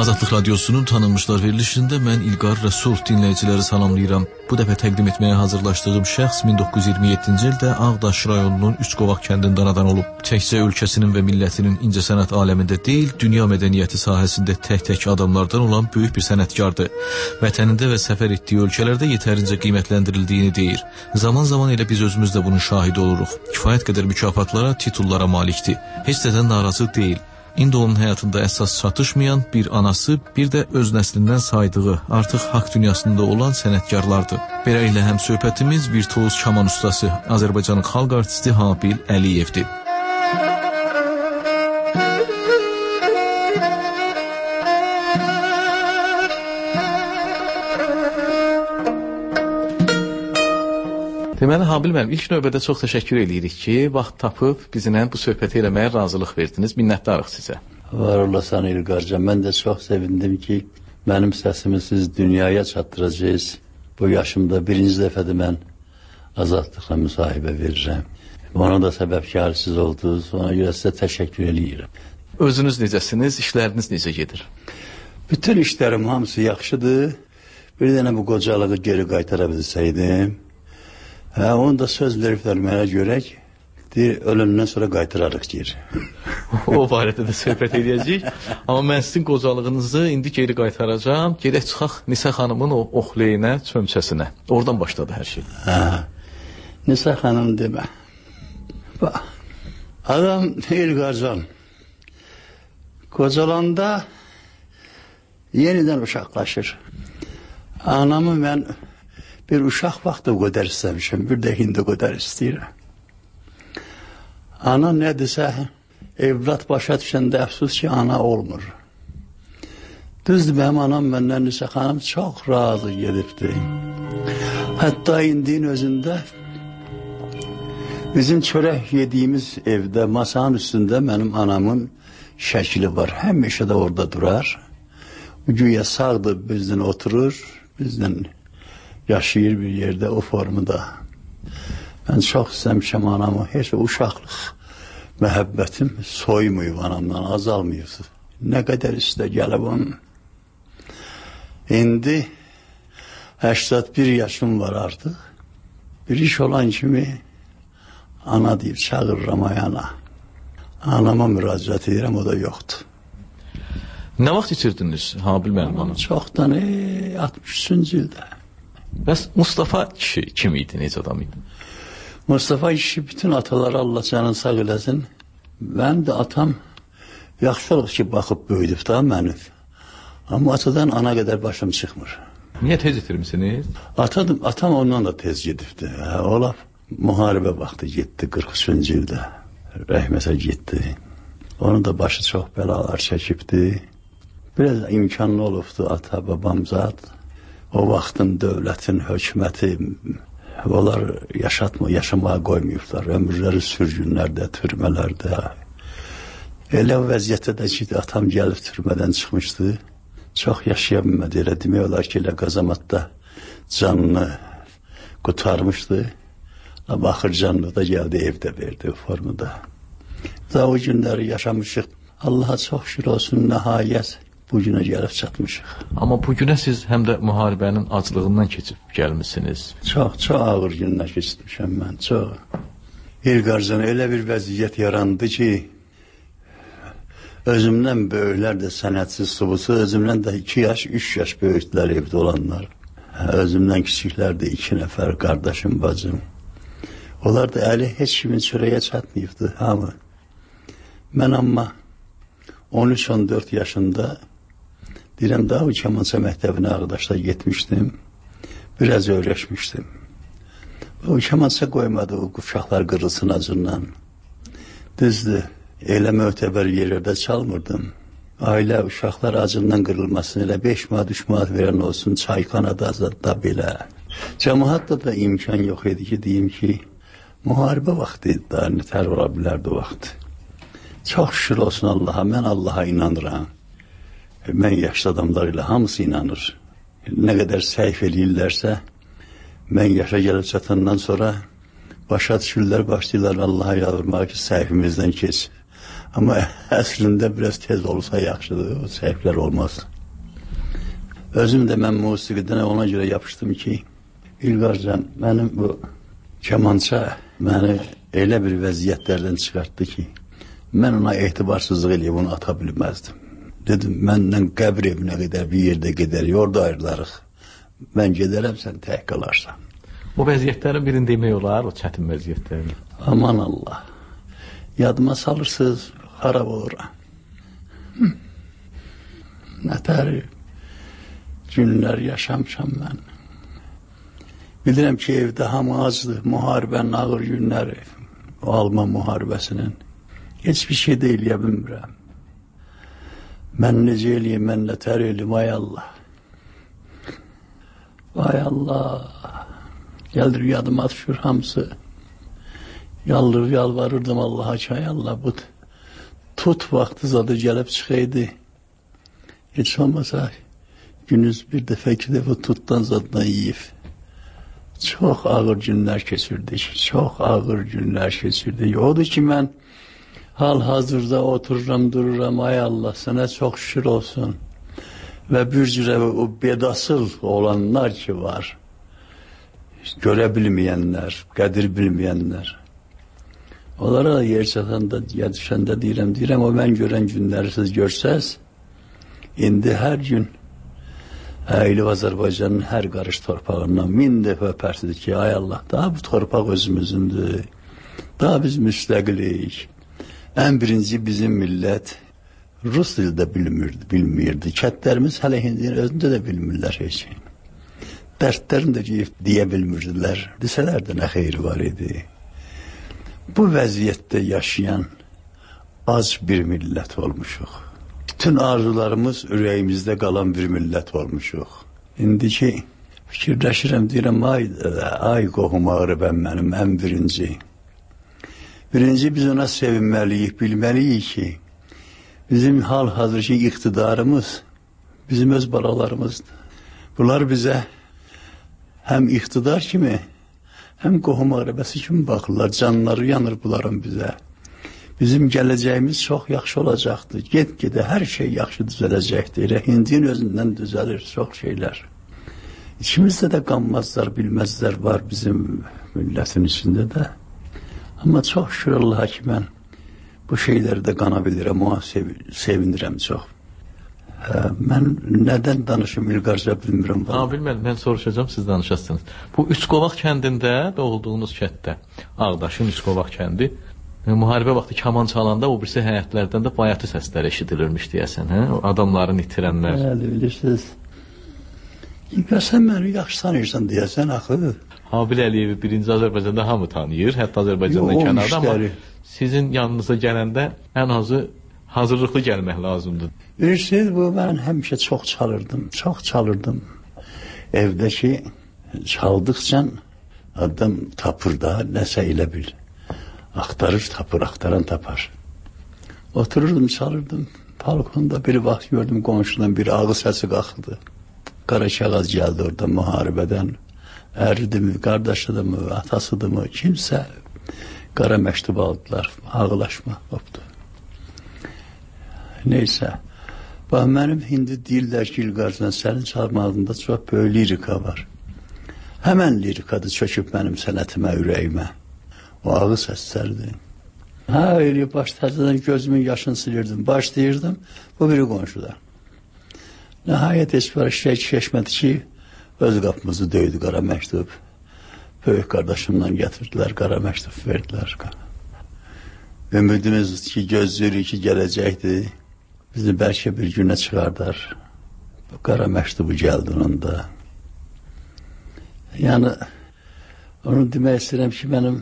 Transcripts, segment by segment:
Azadlıq Radiosunun tanınmışlar verilişində mən İlqar Rəsul dinləyiciləri salamlayıram. Bu dəfə təqdim etməyə hazırlaşdığım şəxs 1927-ci ildə Ağdaş rayonunun Üçqovaq kəndindən anadan olub. Təkcə ölkəsinin və millətinin incəsənət aləmində deyil, dünya mədəniyyəti sahəsində tək-tək adamlardan olan böyük bir sənətkardır. Vətənində və səfər etdiyi ölkələrdə yetərincə qiymətləndirildiyini deyir. Zaman-zaman elə biz özümüz də bunun şahidi oluruq. Kifayət qədər mükafatlara, titullara malikdir. Heç nədən narazı deyil. İndi onun həyatında əsas çatışmayan bir anası, bir də öz nəslindən saydığı, artıq haqq dünyasında olan sənətkarlardır. Beləliklə həm söhbətimiz virtuoz kaman ustası, Azərbaycanın xalq artisti Habil Əliyevdir. Deməli, Habil müəllim, ilk növbədə çox təşəkkür edirik ki, vaxt tapıb bizimlə bu söhbəti eləməyə razılıq verdiniz. Minnətdarıq sizə. Var olasan İlqarcan, mən də çox sevindim ki, mənim səsimi siz dünyaya çatdıracağız. Bu yaşımda birinci dəfədir mən azadlıqla müsahibə verirəm. Ona da səbəbkar siz oldunuz, ona görə sizə təşəkkür edirəm. Özünüz necəsiniz, işləriniz necə gedir? Bütün işlərim hamısı yaxşıdır. Bir dənə bu qocalığı geri qaytara bilsəydim. Onu da söz veriblər mənə görək, deyir, ölümdən sonra qaytırarıq deyir. O barədə də söhbət edəcəyik. Amma mən sizin qocalığınızı indi geri qaytaracağım. Gedək çıxaq Nisə xanımın o oxleyinə, çömçəsinə. Oradan başladı hər şey. Nisə xanım demə. Adam İlqarcan, qocalanda yenidən uşaqlaşır. Anamı mən bir uşaq vaxtı o qədər istəmişəm, bir də indi o qədər istəyirəm. Ana nə desə, evlat başa düşəndə əfsus ki, ana olmur. Düzdür, mənim anam məndən Nisə xanım çox razı gedibdi. Hətta indinin özündə bizim çörək yediyimiz evdə, masanın üstündə mənim anamın şəkili var. Həmişə də orada durar. Güya sağdır, bizdən oturur, bizdən yaşayır bir yerdə, o formada. Mən çox istəmişəm anamı, heç uşaqlıq məhəbbətim soymayıb anamdan, azalmayıb. Nə qədər istə gəlib onun. İndi 81 yaşım var artıq. Bir iş olan kimi ana deyib çağırıram ayana. Anama müraciət edirəm, o da yoxdur. Nə vaxt itirdiniz Habil müəllim onu? Çoxdan, 63-cü ildə. Bəs Mustafa kişi kim idi, necə adam idi? Mustafa kişi bütün ataları Allah canını sağ eləsin. Mən də atam yaxşı olub ki, baxıb böyüdüb da mənim. Amma atadan ana qədər başım çıxmır. Niyə tez itirmişsiniz? Atam ondan da tez gedibdi. Olaf müharibə vaxtı getdi 43-cü ildə. Rəhməsə getdi. Onun da başı çox bəlalar çəkibdi. Biraz imkanlı olubdu ata, babam zat. O vaxtın dövlətin, hökuməti, onlar yaşamağa qoymayıblar. Ömürləri sürgünlərdə, türmələrdə. Elə vəziyyətdə də ki, atam gəlib türmədən çıxmışdı. Çox yaşaya bilmədi. Elə demək olar ki, elə qazamatda canını qurtarmışdı. Baxır canını da gəldi, evdə verdi o formada. Da o günləri yaşamışıq. Allaha çox şükür olsun, nəhayət bu günə gəlib çatmışıq. Amma bu günə siz həm də müharibənin aclığından keçib gəlmişsiniz. Çox ağır günlər keçmişəm mən, çox. İlqarcan elə bir vəziyyət yarandı ki, özümdən böyüklər də sənətsiz subusu, özümdən də 2 yaş, 3 yaş böyüklər evdə olanlar. Özümdən kiçiklər də 2 nəfər, qardaşım, bacım. Onlar da əli heç kimin çörəyə çatmayıbdı, hamı. Mən amma 13-14 yaşında deyirəm, daha o kamança məktəbinə Ağdaşda getmişdim, biraz öyrəşmişdim. O kamança qoymadı, o uşaqlar qırılsın acından. Düzdür, elə mötəbər yerlərdə çalmırdım. Ailə uşaqlar acından qırılmasın, elə 5 manat, 3 manat verən olsun, çayxanada, azadda belə. Cəmaatda da imkan yox idi ki, deyim ki, müharibə vaxtı idi, daha nətər ola bilərdi o vaxt. Çox şükür olsun Allaha, mən Allaha inanıram. Mən yaşlı adamlar ilə hamısı inanır. Nə qədər səhv eləyirlərsə, mən yaşa gəlib çatandan sonra başa düşürlər, başlayırlar Allaha yalvarmağa ki, səhvimizdən keç. Amma əslində biraz tez olsa yaxşıdır, o səhvlər olmaz. Özüm də mən musiqidən ona görə yapışdım ki, İlqarcan, mənim bu kemança məni elə bir vəziyyətlərdən çıxartdı ki, mən ona etibarsızlıq eləyib onu ata bilməzdim. Dedim, məndən qəbr evinə qədər bir yerdə gedərik, orada ayrılarıq. Mən gedərəm, sən tək qalarsan. O vəziyyətlərin birini demək olar, o çətin vəziyyətlərin. Aman Allah, yadıma salırsınız, xarab oluram. Nətəri günlər yaşamışam mən. Bilirəm ki, evdə hamı azdır, müharibənin ağır günləri, o Alman müharibəsinin. Heç bir şey də eləyə bilmirəm. Mən necə eləyim, mən nətər eləyim, ay Allah. Ay Allah. Gəldir yadıma düşür hamısı. Yalvarırdım Allah'a ki, ay Allah, bu tut vaxtı zadı gəlib çıxaydı. Heç olmasa günüz bir dəfə, iki dəfə tutdan zaddan yiyib. Çox ağır günlər keçirdik, çox ağır günlər keçirdik. Odur ki, mən hal-hazırda otururam, dururam, ay Allah, sənə çox şükür olsun. Və bir cürə o bedasıl olanlar ki var, görə bilməyənlər, qədir bilməyənlər. Onlara da yer çatanda, ya düşəndə deyirəm, o mən görən günləri siz görsəz, indi hər gün əyilib Azərbaycanın hər qarış torpağından 1000 dəfə öpərsiniz ki, ay Allah, daha bu torpaq özümüzündür, daha biz müstəqilik. Ən birinci bizim millət Rus dildə bilmirdi. Kətlərimiz hələ hindinin özündə də bilmirlər heç şey. Dərdlərini də deyə bilmirdilər. Desələr də nə xeyri var idi. Bu vəziyyətdə yaşayan az bir millət olmuşuq. Bütün arzularımız ürəyimizdə qalan bir millət olmuşuq. İndiki fikirləşirəm, deyirəm, ay qohum ağrıbəm mənim ən birinci. Birinci biz ona sevinməliyik, bilməliyik ki, bizim hal-hazırki iqtidarımız bizim öz balalarımızdır. Bunlar bizə həm iqtidar kimi, həm qohum ağrıbəsi kimi baxırlar, canları yanır bunların bizə. Bizim gələcəyimiz çox yaxşı olacaqdır. Get-gedə hər şey yaxşı düzələcəkdir. Elə hindinin özündən düzəlir çox şeylər. İçimizdə də qanmazlar, bilməzlər var bizim millətin içində də. Amma çox şükür Allah'a ki, mən bu şeyləri də qana bilirəm, ona sevinirəm çox. Mən nədən danışım İlqarca bilmirəm. Bilmədim, mən soruşacağım, siz danışasınız. Bu Üçqovaq kəndində doğulduğunuz kənddə, Ağdaşın Üçqovaq kəndi, müharibə vaxtı kaman çalanda o birisi həyətlərdən də bayatı səslər eşidilirmiş deyəsən, hə? Adamların itirənlər. Bəli, bilirsiniz. İlqar, sən məni yaxşı tanıyırsan deyəsən, axı. Habil Əliyevi birinci Azərbaycanda hamı tanıyır, hətta Azərbaycandan kənarda, amma sizin yanınıza gələndə ən azı hazırlıqlı gəlmək lazımdır. Bilirsiniz, bu mən həmişə çox çalırdım. Evdəki çaldıqca adam tapır da, nəsə elə bil. Axtarır, tapır, axtaran tapar. Otururdum, çalırdım. Balkonda bir vaxt gördüm, qonşudan bir ağız səsi qalxdı. Qaraşağaz gəldi orada müharibədən. Əridimi, qardaşıdımı, atasıdımı, kimsə qara məktub aldılar, ağlaşma qopdu. Neysə, bax, mənim indi deyirlər ki, İlqarcan, sənin çalmağında çox böyük lirika var. Həmən lirikadır çöküb mənim sənətimə, ürəyimə. O ağız səslərdir. Elə baş təzədən gözümün yaşını silirdim, başlayırdım, bu biri qonşuda. Nəhayət heç var işlək keçmədi ki, öz qapımızı döydü qara məktub. Böyük qardaşımdan gətirdilər, qara məktub verdilər. Ümidimiz ki, gözləyirik ki, gələcəkdir. Bizi bəlkə bir günə çıxardar. Bu qara məktubu gəldi onun da. Yəni, onu demək istəyirəm ki, mənim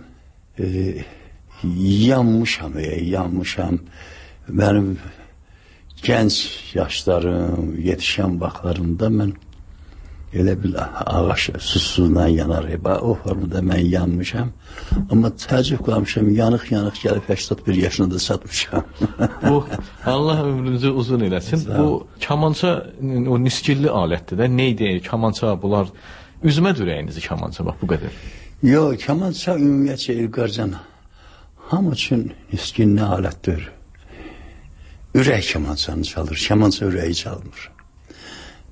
yanmışam. Mənim gənc yaşlarım, yetişən vaxtlarımda mən elə bil ağaç susuzdan yanar. O formada mən yanmışam. Amma təəccüb qalmışam, yanıq gəlib 81 yaşında da satmışam. Bu, Allah ömrünüzü uzun eləsin. Bu, kamança, o niskilli alətdir də, neydi, kamança, bunlar, üzmə ürəyinizi kamança, bax, bu qədər. Yox, kamança ümumiyyətcə İlqarcan, hamı üçün niskilli alətdir. Ürək kamançanı çalır, kamança ürəyi çalmır.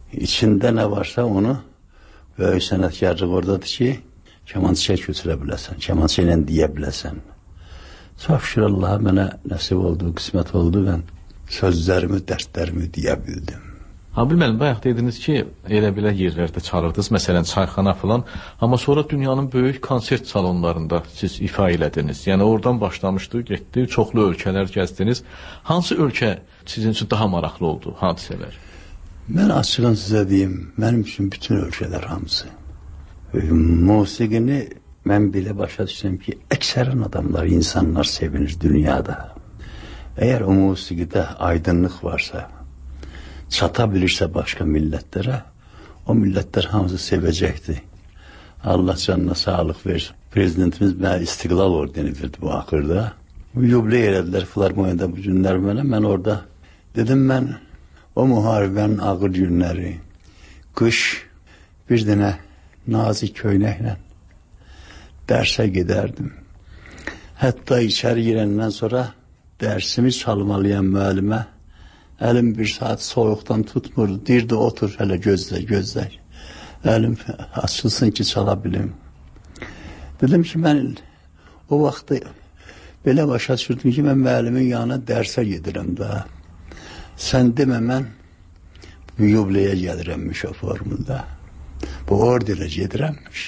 içində nə varsa onu böyük sənətkarlıq oradadır ki, kemançıya götürə biləsən, kemançı ilə deyə biləsən. Çox şükür Allaha mənə nəsib oldu, qismət oldu, mən sözlərimi, dərslərimi deyə bildim. Habil müəllim, bayaq dediniz ki, elə belə yerlərdə çalırdınız, məsələn, çayxana falan, amma sonra dünyanın böyük konsert salonlarında siz ifa elədiniz. Yəni, oradan başlamışdı, getdi, çoxlu ölkələr gəzdiniz. Hansı ölkə sizin üçün daha maraqlı oldu, hadisələr? Mən açığın sizə deyim, mənim üçün bütün ölkələr hamısı. Musiqini mən belə başa düşsəm ki, əksərən adamlar, insanlar sevinir dünyada. Əgər o musiqidə aydınlıq varsa, çata bilirsə başqa millətlərə, o millətlər hamısı sevəcəkdir. Allah canına sağlıq versin. Prezidentimiz mənə İstiqlal ordeni verdi bu axırda. Yubiley elədilər Filarmoniyada bu günlər mənə. Mən orada dedim, mən o müharibənin ağır günləri, qış bir dənə nazik köynəklə dərsə gedərdim. Hətta içəri girəndən sonra dərsimi çalmalayan müəllimə əlim bir saat soyuqdan tutmurdu. Deyirdi, otur, hələ gözlə, gözlə. Əlim açılsın ki, çala bilim. Dedim ki, mən o vaxtı belə başa düşürdüm ki, mən müəllimin yanına dərsə gedirəm də. Sən demə, mən bu yubileyə gəlirəmmiş o formunda. Bu orderə gedirəmmiş.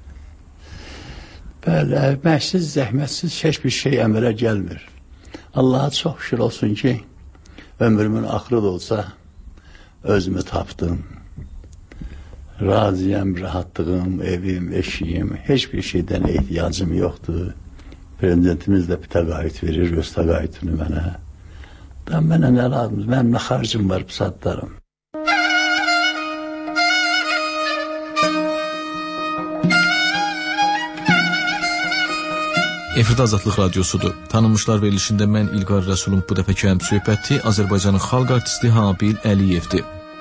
Bəli, məhsiz, zəhmətsiz heç bir şey əmələ gəlmir. Allaha çox şükür olsun ki, ömrümün axırı da olsa özümü tapdım. Raziyəm, rahatlığım, evim, eşiyim, heç bir şeydən ehtiyacım yoxdur. Prezidentimiz də bir təqaüd verir, öz təqaüdünü mənə. Da mənə nə lazımdır? Mənim nə xarcım var, bu saatlarım. Efirdə Azadlıq Radiosudur. Tanınmışlar verilişində mən İlqar Rəsulun bu dəfəki həmsöhbəti Azərbaycanın xalq artisti Habil Əliyevdir.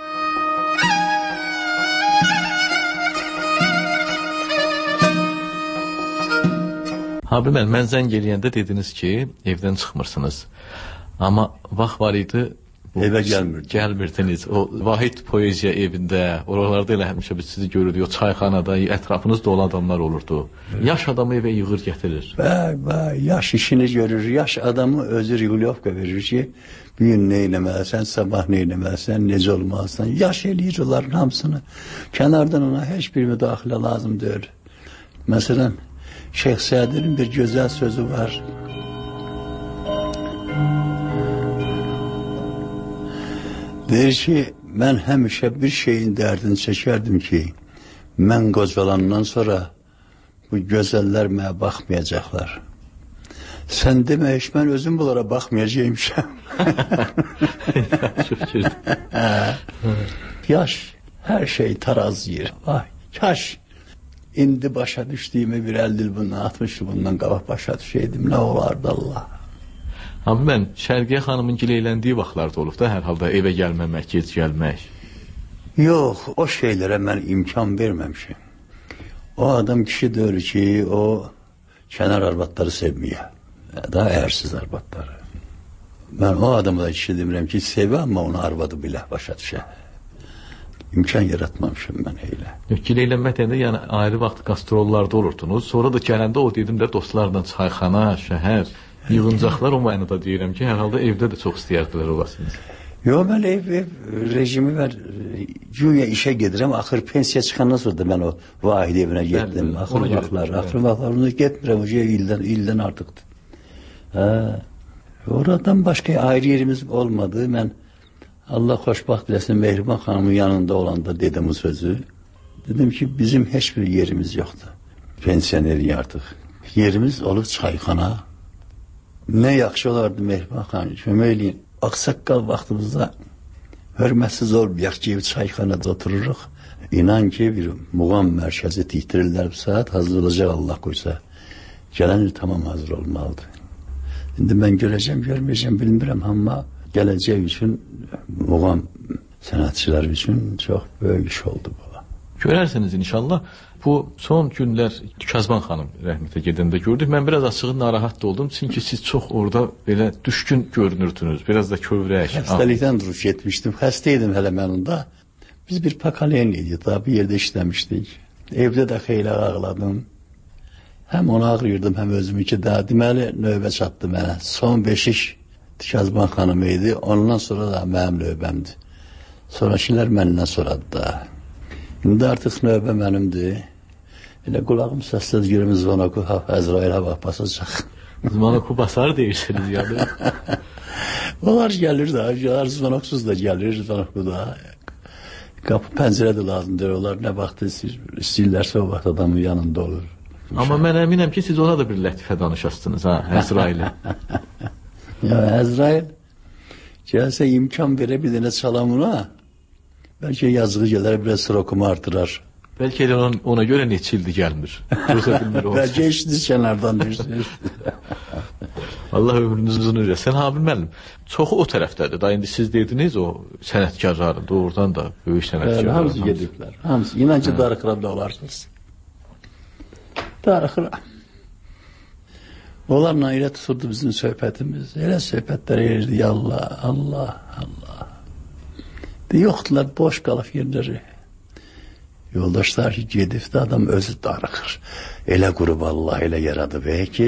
Habil müəllim, mən zəng eləyəndə dediniz ki, evdən çıxmırsınız. Amma vaxt var idi, evə gəlmirdiniz. O Vahid Poeziya evində, oralarda elə həmişə biz sizi görürdük, o çayxanada, ətrafınızda olan adamlar olurdu. Yaş adamı evə yığır gətirir. Yaş işini görür, yaş adamı özü Rigolyovka verir ki, bir gün nə eləməlisən, sabah nə eləməlisən, necə olmalısan. Yaş eləyir onların hamısını. Kənardan ona heç bir müdaxilə lazım deyil. Məsələn, Şeyx Sədinin bir gözəl sözü var. Deyir ki, mən həmişə bir şeyin dərdini çəkərdim ki, mən qocalandan sonra bu gözəllər mənə baxmayacaqlar. Sən demə, heç mən özüm bunlara baxmayacaqmışam. Yaş, hər şey tarazıyır. Vay, kaş, indi başa düşdüyümü bir 50 il bundan, 60 il bundan qabaq başa düşəydim, nə olardı Allah. Abi mən Şərqiyə xanımın gileyləndiyi vaxtlarda olub da, hər halda evə gəlməmək, gec gəlmək. Yox, o şeylərə mən imkan verməmişim. O adam kişi deyir ki, o kənar arvadları sevməyə, daha ərsiz arvadları. Mən o adamı da kişi demirəm ki, sevə, amma onu arvadı bilə, başa düşə. İmkan yaratmamışım mən elə. Gileylənmək deyəndə, yəni ayrı vaxt qastrollarda olurdunuz, sonra da gələndə o dedim də dostlarla çayxana, şəhər, yığıncaqlar, o mənada deyirəm ki, hər halda evdə də çox istəyərdilər olasınız. Yox, mən ev rejimi var, güya işə gedirəm, axır pensiya çıxandan sonra da mən o Vahid evinə getdim, axır vaxtlarında getmirəm, ildən artıqdır. Oradan başqa ayrı yerimiz olmadı, mən Allah xoşbaxt biləsin, Mehriban xanımın yanında olanda dedim o sözü, dedim ki, bizim heç bir yerimiz yoxdur, pensiyonerik artıq, yerimiz olub çayxana. Nə yaxşı olardı Mehriban xanım, kömək eləyin. Ağsaqqal vaxtımızda hörmətsiz olmayaq ki, çayxanada otururuq. İnan ki, bir muğam mərkəzi tikdirirlər bu saat, hazır olacaq Allah qoysa. Gələn il tamam hazır olmalıdır. İndi mən görəcəm, görməyəcəm, bilmirəm, amma gələcək üçün, muğam sənətçilər üçün çox böyük iş oldu bu. Görərsiniz inşallah. Bu son günlər Kazban xanım rəhmətə gedəndə gördük. Mən biraz açığı narahat da oldum. Çünki siz çox orada belə düşkün görünürdünüz. Biraz da kövrək. Xəstəlikdən duruş etmişdim. Xəstə idim hələ mən onda. Biz bir pakalyenliydik, daha bir yerde işləmişdik. Evdə də xeyli ağladım. Həm onu ağrıyırdım, həm özümünki daha. Deməli, növbə çatdı mənə. Son beşik Tikazban xanımı idi, ondan sonra da mənim növbəmdir. Sonrakilər məndən soradı da. İndi artıq növbə mənimdir. Elə qulağım səslədi, görüm Zvonoku, Əzrailə bax, basacaq. Zvonoku basar deyirsiniz yani. Onlar gəlir də, Zvonoksuz da gəlir, Zvonoku da. Qapı pəncərə də lazımdır, onlar nə vaxt istəyirlərsə o vaxt adamın yanında olur. Amma mən əminəm ki, siz ona da bir lətifə danışasınız, Əzrailə. Ya Əzrail gəlsə imkan verə bir dənə çalam ona, bəlkə yazığı gələr, biraz srokumu artırar. Bəlkə də ona görə neçə ildir gəlmir. Bəlkə işdir kənardan düşsün. Allah ömrünüz uzun eləsin. Habil müəllim, çoxu o tərəfdədir. Da indi siz dediniz o sənətkarların, doğrudan da böyük sənətkarlar. Hamısı gediblər. Hamısı. İnan ki, darıxıra da olarsınız. Darıxıra. Onlarla elə tuturdu bizim söhbətimiz. Elə söhbətlər edirdi. Allah, Allah, Allah. Yoxdular, boş qalıb yerləri. Yoldaşlar ki, gedibdi, adam özü darıxır. Elə qurub Allah elə yaradıb ki,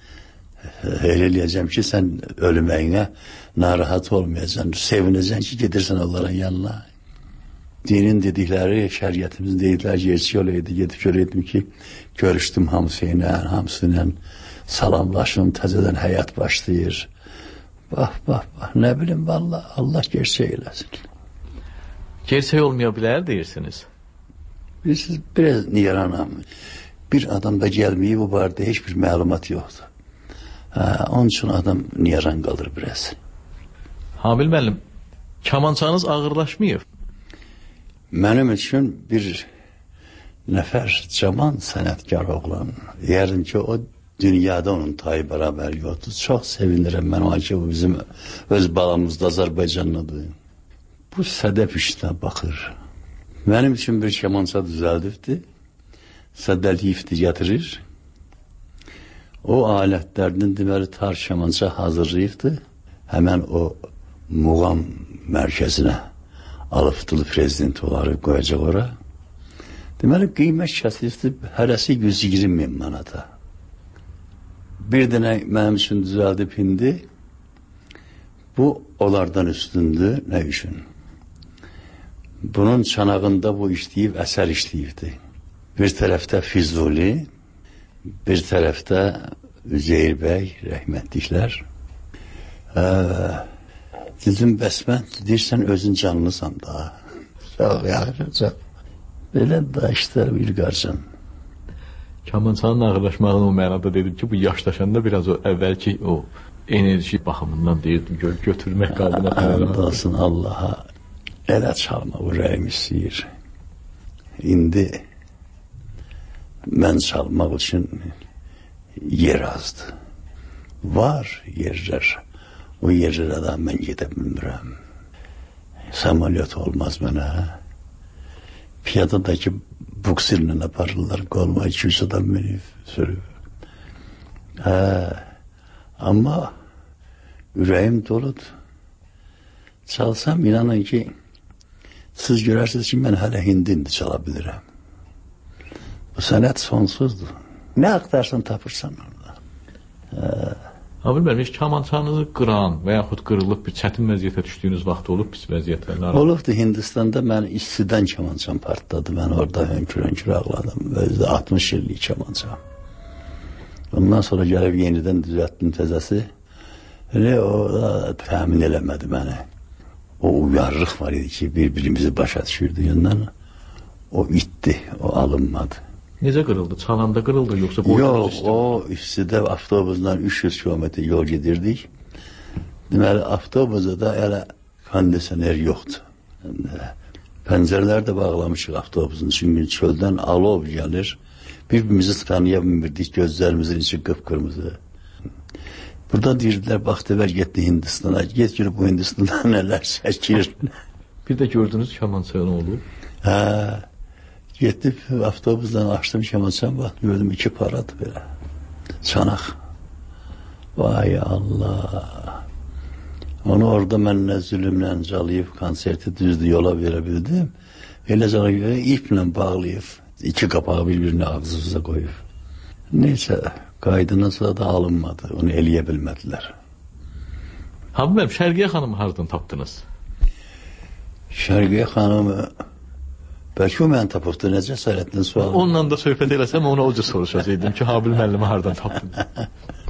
elə eləyəcəm ki, sən ölməyinə narahat olmayacaqsan, sevinəcəksən ki, gedirsən onların yanına. Dinin dedikləri, şəriətimizin dedikləri gerçək olaydı, gedib görəydim ki, görüşdüm hamısı ilə, salamlaşım, təzədən həyat başlayır. Bax, nə bilim, vallahi, Allah gerçək eləsin. Gerçək olmaya bilər deyirsiniz. Bilirsiniz, biraz niyaranam. Bir adamda gəlməyib, bu barədə heç bir məlumat yoxdur. Onun üçün adam niyaran qalır biraz. Habil müəllim, kamançanız ağırlaşmayıb? Mənim üçün bir nəfər caman sənətkar oğlan. Yərim ki, o dünyada onun tayı bərabər yoxdur. Çox sevinirəm mən o ki, bu bizim öz balamızda Azərbaycanlıdır. Bu sədəf işinə baxır. Mənim üçün bir kamança düzəldibdi. Sədəliyifdi gətirir. O alətlərdən deməli tar kamança hazırlayıbdı. Həmən o muğam mərkəzinə alıbdılı prezident olaraq qoyacaq ora. Deməli qiymət kəsilibdi, hərəsi 120 min manata. Bir dənə mənim üçün düzəldib indi. Bu onlardan üstündür, nə üçün? Bunun çanağında bu işləyib, əsər işləyibdi. Bir tərəfdə Füzuli, bir tərəfdə Üzeyir bəy, rəhmətliklər. Dedim, bəs mən deyirsən özün canlısan da. Çox yaxşı, çox. Belə də işlər bir qarcan. Kamançanın ağırlaşmağını o mənada dedim ki, bu yaşlaşanda biraz o əvvəlki o enerji baxımından deyirdim, götürmək qaldına. Andasın Allaha. Elə çalmaq ürəyim istəyir. İndi mən çalmaq üçün yer azdır. Var yerlər. O yerlərə də mən gedə bilmirəm. Samolyot olmaz mənə. Piyadadakı buksirlə aparırlar, qoluma 2-3 adam beni sürüb. Amma ürəyim doludur. Çalsam inanın ki, siz görərsiniz ki, mən hələ hindindi çala bilirəm. Bu sənət sonsuzdur. Nə axtarsan tapırsan orada. Habil müəllim, kamançanızı qıran və yaxud qırılıb bir çətin vəziyyətə düşdüyünüz vaxt olub pis vəziyyətlər? Olubdu Hindistanda, mən istidən kamançam partladı. Mən orada hönkür ağladım. Özdə 60 illik kamançam. Ondan sonra gəlib yenidən düzəltdim təzəsi. Elə o da təmin eləmədi məni. O uyarlıq var idi ki, bir-birimizi başa düşürdü yandan. O itdi, o alınmadı. Necə qırıldı? Çalanda qırıldı, yoxsa boynunuz istəyir? Yox, o istidə avtobusdan 300 kilometr yol gedirdik. Deməli, avtobusa da elə kondisioner yoxdur. Pəncərələr də bağlamışıq avtobusun. Çünki çöldən alov gəlir. Bir-birimizi tanıya bilmirdik, gözlərimizin içi qıpqırmızı. Burada deyirdilər, bax, dəvər getdi Hindistana. Get görüb bu Hindistanda nələr çəkir. Bir də gördünüz kamançaya nə olub? Getdim, avtobusdan açdım kamançam, bax, gördüm 2 paradır belə. Çanaq. Vay Allah. Onu orada mənlə zülümlə calayıb konserti düzdü yola verə bildim. Elə calayıb iplə bağlayıb, iki qapağı bir-birinə ağzınıza qoyub. Neysə, qaydından sonra da alınmadı, onu eləyə bilmədilər. Habib müəllim, Şərqiyə xanımı hardan tapdınız? Şərqiyə xanımı bəlkə o mən tapıbdı, nə cəsarətlə sual. Onunla da söhbət eləsəm, onu oca soruşacaqdım ki, Habib müəllimi hardan tapdınız?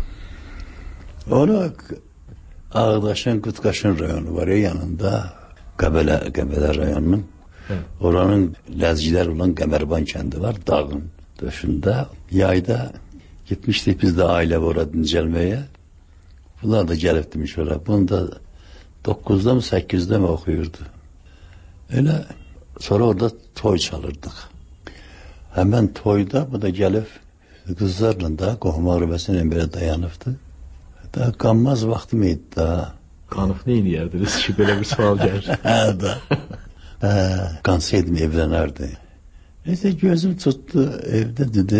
Onu Ağdaşın, Qutqaşın rayonu var ya yanında, Qəbələ rayonunun. Oranın ləzgilər olan Qəmərban kəndi var, dağın döşündə. Yayda gitmişdik biz də ailə var orada dincəlməyə. Bunlar da gəlib demiş ora. Bunu da 9-da mı 8-də mi oxuyurdu. Elə sonra orada toy çalırdıq. Həmən toyda bu da gəlib qızlarla da qohum ağrıbəsindən belə dayanıbdı. Da qanmaz vaxtım idi da. Qanıb nə eləyərdiniz ki, belə bir sual gəlir? Da. Qansaydım evlənərdi. Neyse gözüm tutdu evdə dedi.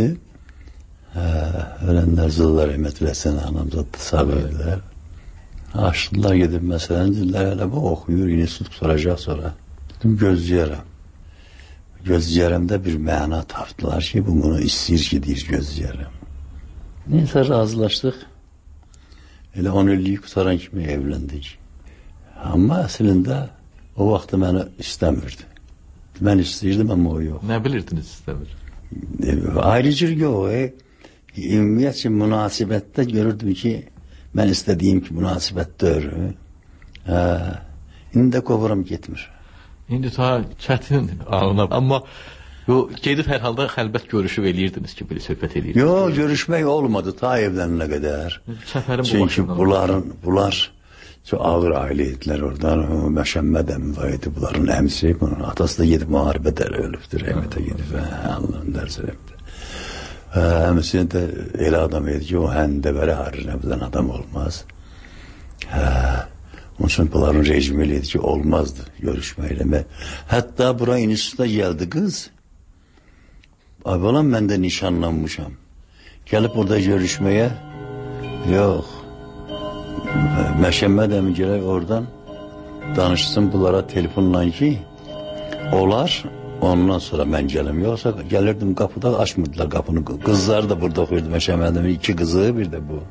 Ölənlər zıllar rəhmət eləsin, anamzad sağ edilər. Açdılar gedib məsələni, dedilər hələ bu oxuyur, institut soracaq sonra. Dedim gözləyərəm. Gözləyərəmdə bir məna tapdılar ki, bunu istəyir ki, deyir gözləyərəm. Neyse razılaşdıq. Elə 10 illik qutaran kimi evləndik. Amma əslində o vaxtı məni istəmirdi. Mən istəyirdim, amma o yox. Nə bilirdiniz istəmir? Ayrıcır yox. Ümumiyyətcə münasibətdə görürdüm ki, mən istədiyim ki, münasibətdir. İndi də qovuram getmir. İndi ta çətin anına. Amma gedib hər halda xəlbət görüşüb eləyirdiniz ki, belə söhbət eləyirdiniz. Yox, görüşmək olmadı ta evlənənə qədər. Çünki bunlar çox ağır ailə idilər oradan. Məşəmməd əmi var idi, bunların əmisi. Bunun atası da gedib müharibə dəri ölübdür, rəhmətə gedib. Allah'ın dərsi rəhmətə. Əmisi də elə adam idi ki, o həndəvərə harinə bilən adam olmaz. Onun üçün bunların rejimi elə idi ki, olmazdı görüşməklə. Hətta bura instituta gəldi qız. Balam mən də nişanlanmışam. Gəlib burada görüşməyə, yox. Məşəmməd əmi gələk oradan danışsın bunlara telefonla ki, olar, ondan sonra mən gəlim. Yoxsa gəlirdim qapıda, açmırdılar qapını. Qızlar da burada oxuyurdu Məşəmməd əmi, 2 qızı, bir də bu.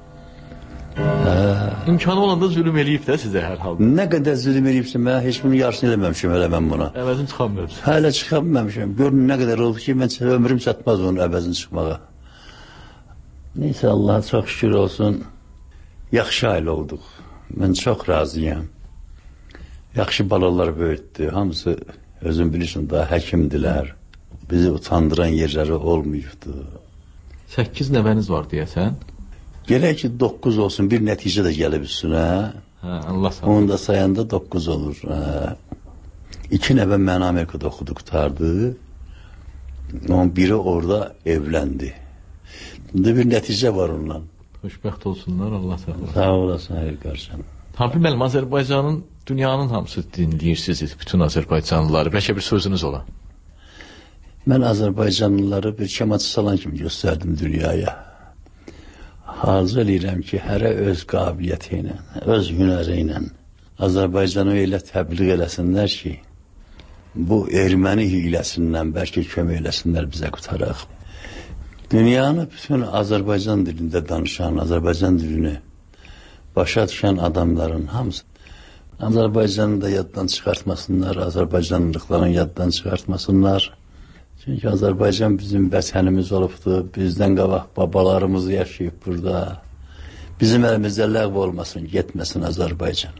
İmkanı olanda zülüm eləyib də sizə hər halda. Nə qədər zülüm eləyibsə, mən heç bunu yarısını eləməmişim elə mən buna. Əvəzini çıxanmıyorsun. Hələ çıxanmamışım. Görün nə qədər oldu ki, mən ömrüm çatmaz onun əvəzini çıxmağa. Neysə, Allah'a çox şükür olsun. Yaxşı ailə olduq. Mən çox razıyam. Yaxşı balalar böyütdü. Hamısı özün bilirsin daha həkimdilər. Bizi utandıran yerləri olmuyubdu. 8 nəvəniz var deyəsən? Gələk ki 9 olsun, bir nəticə də gəlib üstünə. Allah sağ olsun. Onu da sayanda 9 olur. 2 nəvə mən Amerikada oxudu, qutardı. Onun biri orada evləndi. İndi bir nəticə var ondan. Xoşbəxt olsunlar, Allah sağ olsun. Sağ olasın, hayır qarşım. Habib müəllim, Azərbaycanın, dünyanın hamısı dinləyirsiniz, bütün Azərbaycanlıları. Bəlkə bir sözünüz ola. Mən Azərbaycanlıları bir kemaçı salan kimi göstərdim dünyaya. Arzu eləyirəm ki, hərə öz qabiliyyəti ilə, öz hünəri ilə Azərbaycanı elə təbliğ eləsinlər ki, bu erməni hiləsindən bəlkə kömək eləsinlər bizə qutaraq. Dünyanı bütün Azərbaycan dilində danışan, Azərbaycan dilini başa düşən adamların hamısı Azərbaycanı da yaddan çıxartmasınlar, Azərbaycanlıqların yaddan çıxartmasınlar. Çünki Azərbaycan bizim vətənimiz olubdur, bizdən qabaq babalarımız yaşayıb burada. Bizim əlimizdə ləğv olmasın, getməsin Azərbaycan.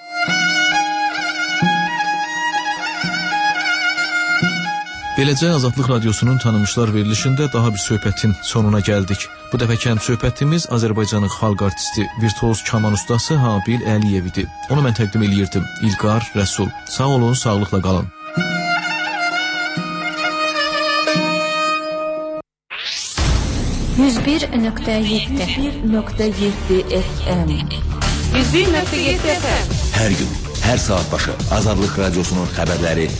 Beləcə Azadlıq Radiosunun tanınmışlar verilişində daha bir söhbətin sonuna gəldik. Bu dəfəki söhbətimiz Azərbaycanın xalq artisti, virtuoz kaman ustası Habil Əliyev idi. Onu mən təqdim eləyirdim. İlqar Rəsul. Sağ olun, sağlıqla qalın. FM. 101.7 FM. Her gün, her saat başı Azadlıq Radyosu'nun xəbərləri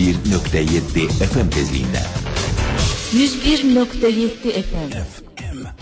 101.7 FM tezliğinde. 101.7 FM.